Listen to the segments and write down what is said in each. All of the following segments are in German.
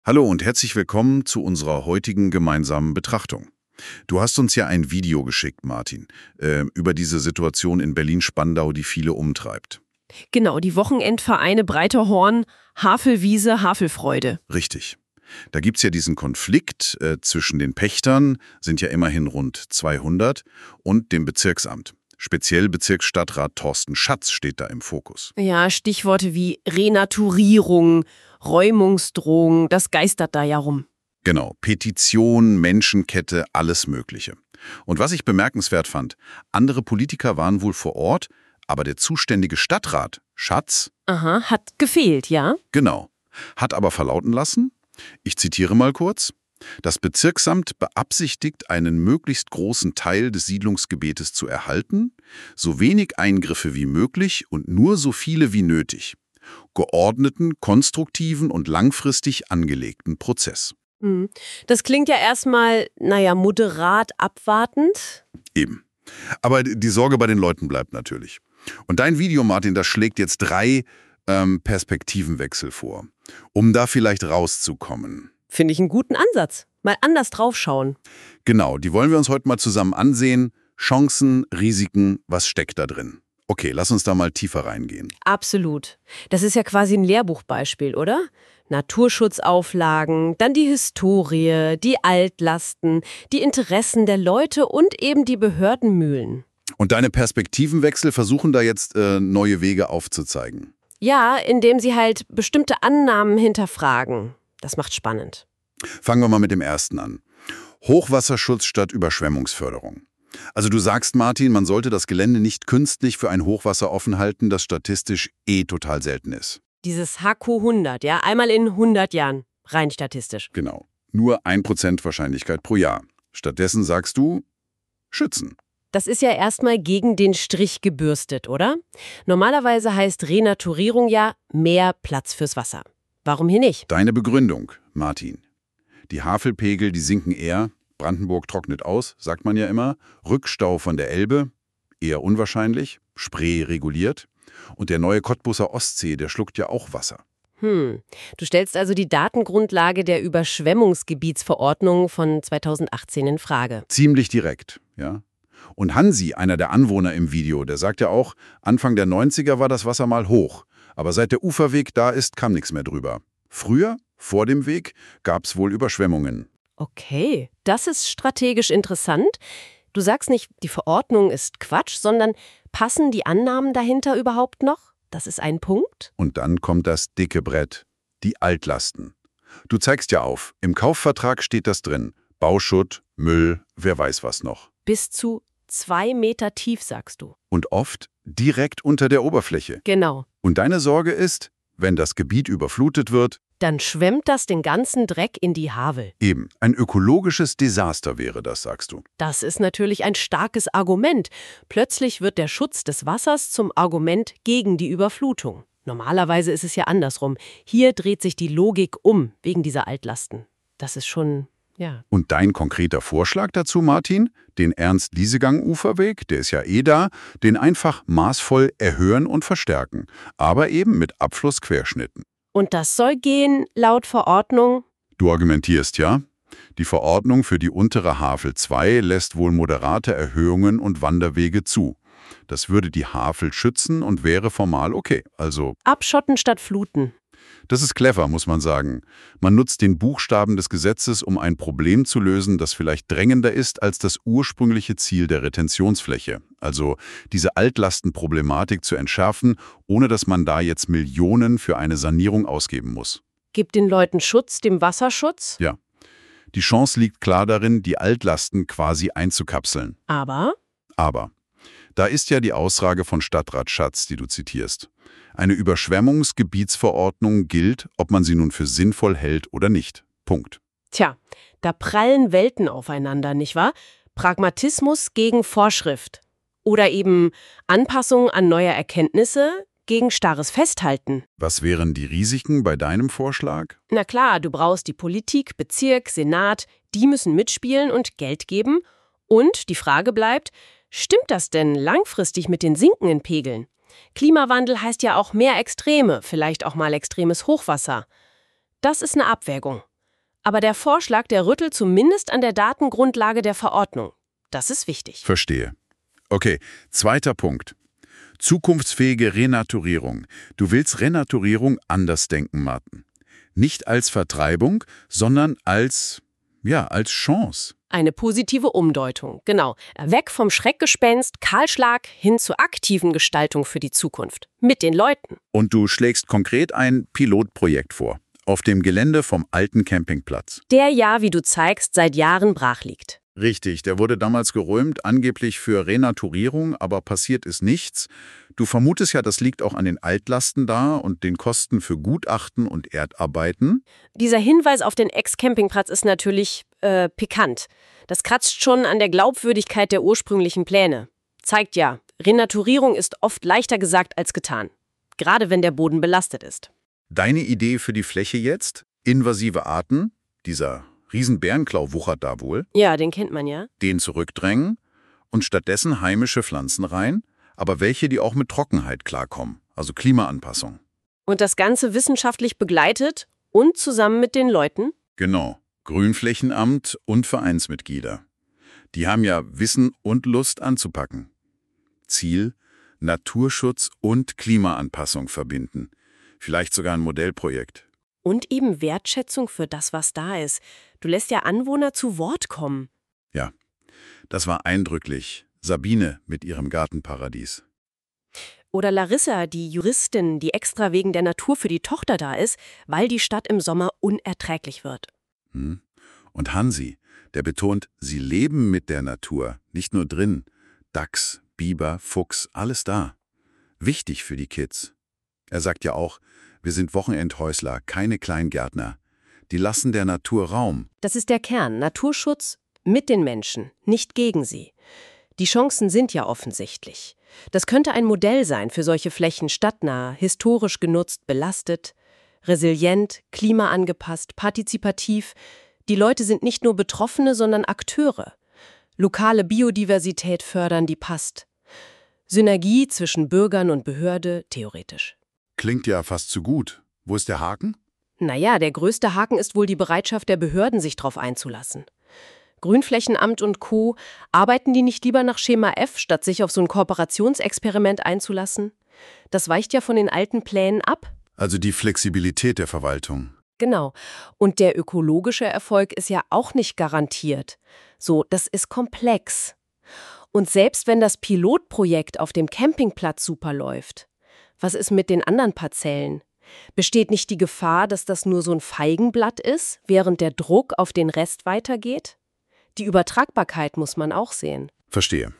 Hallo und herzlich willkommen zu unserer heutigen gemeinsamen Betrachtung. Du hast uns ja ein Video geschickt, Martin, über diese Situation in Berlin-Spandau, die viele umtreibt. Genau, die Wochenendvereine Breiterhorn, Havelwiese, Havelfreude. Richtig. Da gibt's ja diesen Konflikt zwischen den Pächtern, sind ja immerhin rund 200, und dem Bezirksamt. Speziell Bezirksstadtrat Thorsten Schatz steht da im Fokus. Ja, Stichworte wie Renaturierung, Räumungsdrohung, das geistert da ja rum. Genau, Petition, Menschenkette, alles Mögliche. Und was ich bemerkenswert fand, andere Politiker waren wohl vor Ort, aber der zuständige Stadtrat, Schatz, Aha, hat gefehlt, ja? genau, hat aber verlauten lassen, ich zitiere mal kurz, das Bezirksamt beabsichtigt, einen möglichst großen Teil des Siedlungsgebiets zu erhalten, so wenig Eingriffe wie möglich und nur so viele wie nötig. Geordneten, konstruktiven und langfristig angelegten Prozess. Das klingt ja erstmal, moderat abwartend. Eben. Aber die Sorge bei den Leuten bleibt natürlich. Und dein Video, Martin, das schlägt jetzt 3 Perspektivenwechsel vor, um da vielleicht rauszukommen. Finde ich einen guten Ansatz. Mal anders draufschauen. Genau, die wollen wir uns heute mal zusammen ansehen. Chancen, Risiken, was steckt da drin? Okay, lass uns da mal tiefer reingehen. Absolut. Das ist ja quasi ein Lehrbuchbeispiel, oder? Naturschutzauflagen, dann die Historie, die Altlasten, die Interessen der Leute und eben die Behördenmühlen. Und deine Perspektivenwechsel versuchen da jetzt neue Wege aufzuzeigen. Ja, indem sie halt bestimmte Annahmen hinterfragen. Das macht spannend. Fangen wir mal mit dem ersten an. Hochwasserschutz statt Überschwemmungsförderung. Also du sagst, Martin, man sollte das Gelände nicht künstlich für ein Hochwasser offen halten, das statistisch total selten ist. Dieses HQ 100, ja, einmal in 100 Jahren, rein statistisch. Genau. Nur 1% Wahrscheinlichkeit pro Jahr. Stattdessen sagst du, schützen. Das ist ja erstmal gegen den Strich gebürstet, oder? Normalerweise heißt Renaturierung ja mehr Platz fürs Wasser. Warum hier nicht? Deine Begründung, Martin. Die Havelpegel, die sinken eher. Brandenburg trocknet aus, sagt man ja immer. Rückstau von der Elbe, eher unwahrscheinlich. Spree reguliert. Und der neue Cottbuser Ostsee, der schluckt ja auch Wasser. Du stellst also die Datengrundlage der Überschwemmungsgebietsverordnung von 2018 in Frage. Ziemlich direkt, ja. Und Hansi, einer der Anwohner im Video, der sagt ja auch, Anfang der 90er war das Wasser mal hoch. Aber seit der Uferweg da ist, kam nichts mehr drüber. Früher, vor dem Weg, gab es wohl Überschwemmungen. Okay, das ist strategisch interessant. Du sagst nicht, die Verordnung ist Quatsch, sondern passen die Annahmen dahinter überhaupt noch? Das ist ein Punkt. Und dann kommt das dicke Brett, die Altlasten. Du zeigst ja auf, im Kaufvertrag steht das drin. Bauschutt, Müll, wer weiß was noch. Bis zu 2 Meter tief, sagst du. Und oft direkt unter der Oberfläche. Genau. Und deine Sorge ist, wenn das Gebiet überflutet wird, Dann schwemmt das den ganzen Dreck in die Havel. eben, ein ökologisches Desaster wäre das, sagst du. Das ist natürlich ein starkes Argument. Plötzlich wird der Schutz des Wassers zum Argument gegen die Überflutung. Normalerweise ist es ja andersrum. Hier dreht sich die Logik um, wegen dieser Altlasten. Das ist schon, ja. Und dein konkreter Vorschlag dazu, Martin? Den Ernst-Liesegang-Uferweg, der ist ja da, den einfach maßvoll erhöhen und verstärken, aber eben mit Abflussquerschnitten. Und das soll gehen, laut Verordnung? Du argumentierst ja, die Verordnung für die untere Havel 2 lässt wohl moderate Erhöhungen und Wanderwege zu. Das würde die Havel schützen und wäre formal okay. Also, Abschotten statt fluten. das ist clever, muss man sagen. Man nutzt den Buchstaben des Gesetzes, um ein Problem zu lösen, das vielleicht drängender ist als das ursprüngliche Ziel der Retentionsfläche. Also diese Altlastenproblematik zu entschärfen, ohne dass man da jetzt Millionen für eine Sanierung ausgeben muss. Gibt den Leuten Schutz, dem Wasserschutz? Ja. Die Chance liegt klar darin, die Altlasten quasi einzukapseln. Aber Aber da ist ja die Aussage von Stadtrat Schatz, die du zitierst. Eine Überschwemmungsgebietsverordnung gilt, ob man sie nun für sinnvoll hält oder nicht. Punkt. tja, da prallen Welten aufeinander, nicht wahr? Pragmatismus gegen Vorschrift. Oder eben Anpassung an neue Erkenntnisse gegen starres Festhalten. Was wären die Risiken bei deinem Vorschlag? Na klar, du brauchst die Politik, Bezirk, Senat, die müssen mitspielen und Geld geben. Und die Frage bleibt, stimmt das denn langfristig mit den sinkenden Pegeln? Klimawandel heißt ja auch mehr Extreme, vielleicht auch mal extremes Hochwasser. Das ist eine Abwägung. Aber der Vorschlag, der rüttelt zumindest an der Datengrundlage der Verordnung. Das ist wichtig. Verstehe. Okay, zweiter Punkt. Zukunftsfähige Renaturierung. Du willst Renaturierung anders denken, Martin. Nicht als Vertreibung, sondern als Chance. Eine positive Umdeutung, genau. Weg vom Schreckgespenst, Kahlschlag hin zur aktiven Gestaltung für die Zukunft. Mit den Leuten. Und du schlägst konkret ein Pilotprojekt vor. Auf dem Gelände vom alten Campingplatz. Der ja, wie du zeigst, seit Jahren brach liegt. Richtig, der wurde damals geräumt, angeblich für Renaturierung, aber passiert ist nichts. Du vermutest ja, das liegt auch an den Altlasten da und den Kosten für Gutachten und Erdarbeiten. Dieser Hinweis auf den Ex-Campingplatz ist natürlich pikant. Das kratzt schon an der Glaubwürdigkeit der ursprünglichen Pläne. Zeigt ja, Renaturierung ist oft leichter gesagt als getan. Gerade wenn der Boden belastet ist. Deine Idee für die Fläche jetzt? Invasive Arten? Dieser Riesenbärenklau wuchert da wohl. Ja, den kennt man ja. Den zurückdrängen und stattdessen heimische Pflanzen rein, aber welche, die auch mit Trockenheit klarkommen, also Klimaanpassung. Und das Ganze wissenschaftlich begleitet und zusammen mit den Leuten? Genau. Grünflächenamt und Vereinsmitglieder. Die haben ja Wissen und Lust anzupacken. Ziel: Naturschutz und Klimaanpassung verbinden. Vielleicht sogar ein Modellprojekt. Und eben Wertschätzung für das, was da ist. Du lässt ja Anwohner zu Wort kommen. Ja, das war eindrücklich. Sabine mit ihrem Gartenparadies. Oder Larissa, die Juristin, die extra wegen der Natur für die Tochter da ist, weil die Stadt im Sommer unerträglich wird. Und Hansi, der betont, sie leben mit der Natur, nicht nur drin. Dachs, Biber, Fuchs, alles da. Wichtig für die Kids. Er sagt ja auch, wir sind Wochenendhäusler, keine Kleingärtner. Die lassen der Natur Raum. Das ist der Kern. Naturschutz mit den Menschen, nicht gegen sie. Die Chancen sind ja offensichtlich. Das könnte ein Modell sein für solche Flächen stadtnah, historisch genutzt, belastet, resilient, klimaangepasst, partizipativ. Die Leute sind nicht nur Betroffene, sondern Akteure. Lokale Biodiversität fördern, die passt. Synergie zwischen Bürgern und Behörde, theoretisch. Klingt ja fast zu gut. Wo ist der Haken? Naja, der größte Haken ist wohl die Bereitschaft der Behörden, sich drauf einzulassen. Grünflächenamt und Co., arbeiten die nicht lieber nach Schema F, statt sich auf so ein Kooperationsexperiment einzulassen? Das weicht ja von den alten Plänen ab. Also die Flexibilität der Verwaltung. Genau. Und der ökologische Erfolg ist ja auch nicht garantiert. So, das ist komplex. Und selbst wenn das Pilotprojekt auf dem Campingplatz super läuft, was ist mit den anderen Parzellen? Besteht nicht die Gefahr, dass das nur so ein Feigenblatt ist, während der Druck auf den Rest weitergeht? Die Übertragbarkeit muss man auch sehen. Verstehe.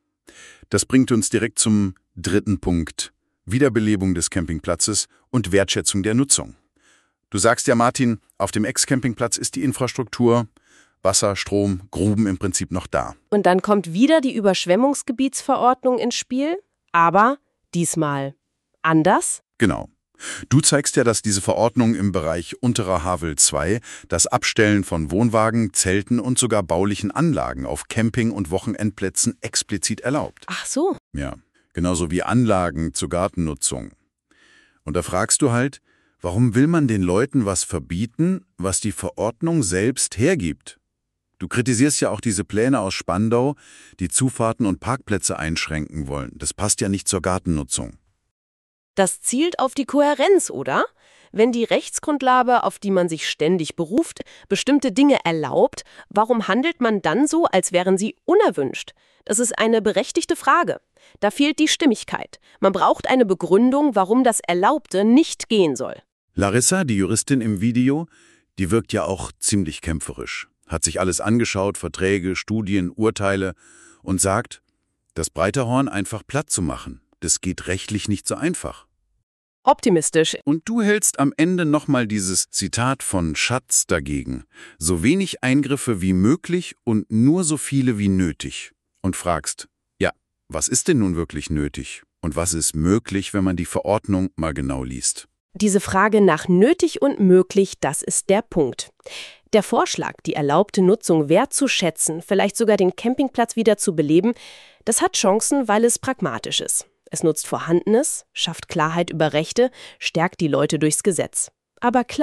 Das bringt uns direkt zum dritten Punkt. Wiederbelebung des Campingplatzes und Wertschätzung der Nutzung. Du sagst ja, Martin, auf dem Ex-Campingplatz ist die Infrastruktur, Wasser, Strom, Gruben im Prinzip noch da. Und dann kommt wieder die Überschwemmungsgebietsverordnung ins Spiel, aber diesmal anders? Genau. Du zeigst ja, dass diese Verordnung im Bereich Unterer Havel 2 das Abstellen von Wohnwagen, Zelten und sogar baulichen Anlagen auf Camping- und Wochenendplätzen explizit erlaubt. Ach so. Ja, genauso wie Anlagen zur Gartennutzung. Und da fragst du halt, warum will man den Leuten was verbieten, was die Verordnung selbst hergibt? Du kritisierst ja auch diese Pläne aus Spandau, die Zufahrten und Parkplätze einschränken wollen. Das passt ja nicht zur Gartennutzung. Das zielt auf die Kohärenz, oder? Wenn die Rechtsgrundlage, auf die man sich ständig beruft, bestimmte Dinge erlaubt, warum handelt man dann so, als wären sie unerwünscht? Das ist eine berechtigte Frage. Da fehlt die Stimmigkeit. Man braucht eine Begründung, warum das Erlaubte nicht gehen soll. Larissa, die Juristin im Video, die wirkt ja auch ziemlich kämpferisch. Hat sich alles angeschaut, Verträge, Studien, Urteile und sagt, das Breiterhorn einfach platt zu machen, das geht rechtlich nicht so einfach. Optimistisch. Und du hältst am Ende nochmal dieses Zitat von Schatz dagegen. So wenig Eingriffe wie möglich und nur so viele wie nötig. Und fragst, ja, was ist denn nun wirklich nötig? Und was ist möglich, wenn man die Verordnung mal genau liest? Diese Frage nach nötig und möglich, das ist der Punkt. Der Vorschlag, die erlaubte Nutzung wertzuschätzen, vielleicht sogar den Campingplatz wieder zu beleben, das hat Chancen, weil es pragmatisch ist. Es nutzt Vorhandenes, schafft Klarheit über Rechte, stärkt die Leute durchs Gesetz. Aber klar,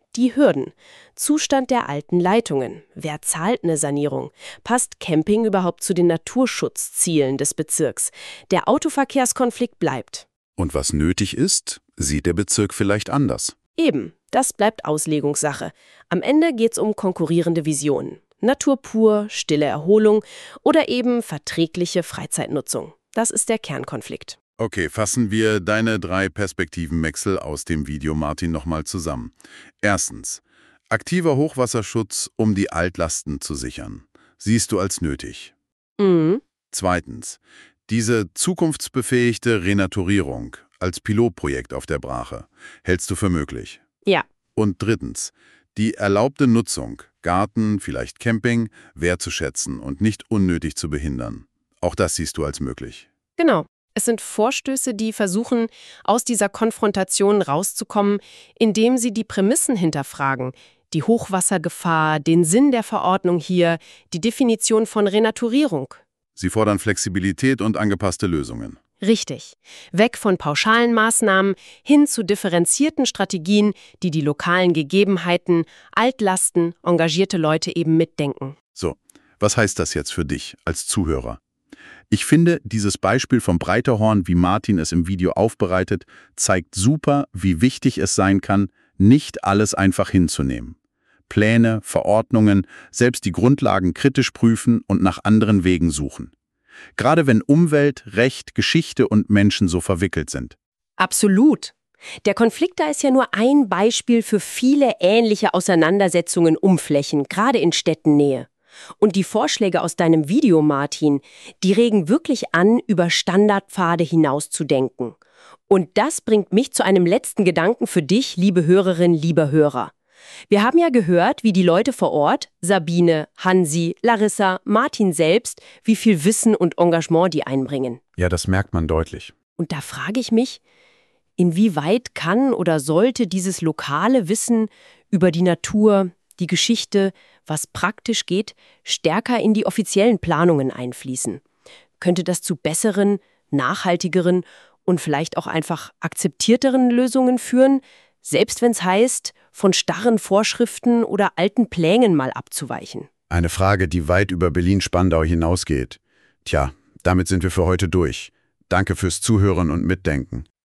Die Hürden. Zustand der alten Leitungen. Wer zahlt eine Sanierung? Passt Camping überhaupt zu den Naturschutzzielen des Bezirks? Der Autoverkehrskonflikt bleibt. Und was nötig ist, sieht der Bezirk vielleicht anders. Eben, das bleibt Auslegungssache. Am Ende geht's um konkurrierende Visionen. Natur pur, stille Erholung oder eben verträgliche Freizeitnutzung. Das ist der Kernkonflikt. Okay, fassen wir deine 3 Perspektivenwechsel aus dem Video, Martin, nochmal zusammen. Erstens, aktiver Hochwasserschutz, um die Altlasten zu sichern. Siehst du als nötig. Mhm. Zweitens, diese zukunftsbefähigte Renaturierung als Pilotprojekt auf der Brache hältst du für möglich. Ja. Und drittens, die erlaubte Nutzung, Garten, vielleicht Camping, wertzuschätzen und nicht unnötig zu behindern. Auch das siehst du als möglich. Genau. Es sind Vorstöße, die versuchen, aus dieser Konfrontation rauszukommen, indem sie die Prämissen hinterfragen. Die Hochwassergefahr, den Sinn der Verordnung hier, die Definition von Renaturierung. Sie fordern Flexibilität und angepasste Lösungen. Richtig. Weg von pauschalen Maßnahmen hin zu differenzierten Strategien, die die lokalen Gegebenheiten, Altlasten, engagierte Leute eben mitdenken. So, was heißt das jetzt für dich als Zuhörer? Ich finde, dieses Beispiel vom Breiterhorn, wie Martin es im Video aufbereitet, zeigt super, wie wichtig es sein kann, nicht alles einfach hinzunehmen. Pläne, Verordnungen, selbst die Grundlagen kritisch prüfen und nach anderen Wegen suchen. Gerade wenn Umwelt, Recht, Geschichte und Menschen so verwickelt sind. Absolut. Der Konflikt da ist ja nur ein Beispiel für viele ähnliche Auseinandersetzungen um Flächen, gerade in Städtennähe. Und die Vorschläge aus deinem Video, Martin, die regen wirklich an, über Standardpfade hinauszudenken. Und das bringt mich zu einem letzten Gedanken für dich, liebe Hörerin, lieber Hörer. Wir haben ja gehört, wie die Leute vor Ort, Sabine, Hansi, Larissa, Martin selbst, wie viel Wissen und Engagement die einbringen. Ja, das merkt man deutlich. Und da frage ich mich, inwieweit kann oder sollte dieses lokale Wissen über die Natur, die Geschichte, was praktisch geht, stärker in die offiziellen Planungen einfließen? Könnte das zu besseren, nachhaltigeren und vielleicht auch einfach akzeptierteren Lösungen führen, selbst wenn es heißt, von starren Vorschriften oder alten Plänen mal abzuweichen? Eine Frage, die weit über Berlin-Spandau hinausgeht. Tja, damit sind wir für heute durch. Danke fürs Zuhören und Mitdenken.